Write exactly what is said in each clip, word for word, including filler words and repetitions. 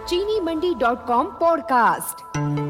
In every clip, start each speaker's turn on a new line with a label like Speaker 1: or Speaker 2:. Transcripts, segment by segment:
Speaker 1: चीनी Mandi dot com podcast.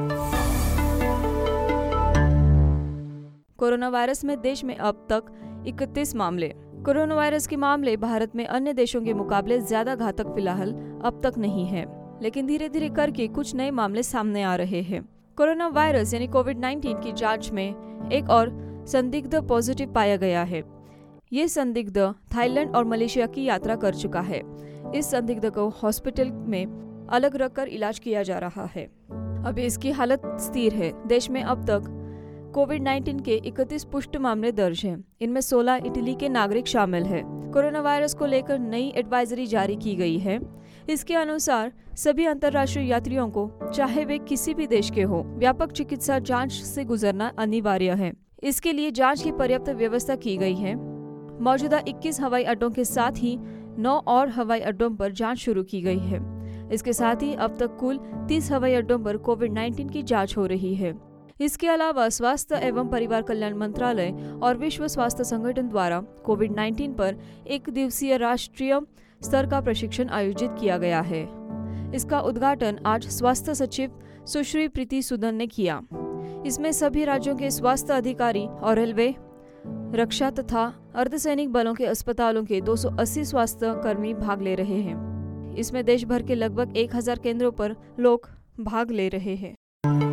Speaker 2: Corona virus में देश में अब तक इकतीस मामले। कोरोना वायरस के मामले भारत में अन्य देशों के मुकाबले ज्यादा घातक फिलहाल अब तक नहीं है, लेकिन धीरे धीरे करके कुछ नए मामले सामने आ रहे हैं। कोरोना वायरस यानी कोविड नाइन्टीन की जांच में एक और संदिग्ध पॉजिटिव पाया गया है। ये संदिग्ध थाईलैंड और मलेशिया की यात्रा कर चुका है। इस संदिग्ध को हॉस्पिटल में अलग रखकर इलाज किया जा रहा है। अभी इसकी हालत स्थिर है। देश में अब तक कोविड नाइन्टीन के इकतीस पुष्ट मामले दर्ज हैं। इनमें सोलह इटली के नागरिक शामिल हैं। कोरोना वायरस को लेकर नई एडवाइजरी जारी की गई है। इसके अनुसार सभी अंतर्राष्ट्रीय यात्रियों को, चाहे वे किसी भी देश के हो, व्यापक चिकित्सा जांच से गुजरना अनिवार्य है। इसके लिए जांच की पर्याप्त व्यवस्था की गई है। मौजूदा इक्कीस हवाई अड्डों के साथ ही नौ और हवाई अड्डों पर जांच शुरू की गई है। इसके साथ ही अब तक कुल तीस हवाई अड्डों पर कोविड नाइन्टीन की जांच हो रही है। इसके अलावा स्वास्थ्य एवं परिवार कल्याण मंत्रालय और विश्व स्वास्थ्य संगठन द्वारा कोविड नाइन्टीन पर एक दिवसीय राष्ट्रीय स्तर का प्रशिक्षण आयोजित किया गया है। इसका उद्घाटन आज स्वास्थ्य सचिव सुश्री प्रीति सूदन ने किया। इसमें सभी राज्यों के स्वास्थ्य अधिकारी और रेलवे, रक्षा तथा अर्धसैनिक बलों के अस्पतालों के दो सौ अस्सी स्वास्थ्य कर्मी भाग ले रहे हैं। इसमें देश भर के लगभग एक हज़ार केंद्रों पर लोग भाग ले रहे हैं।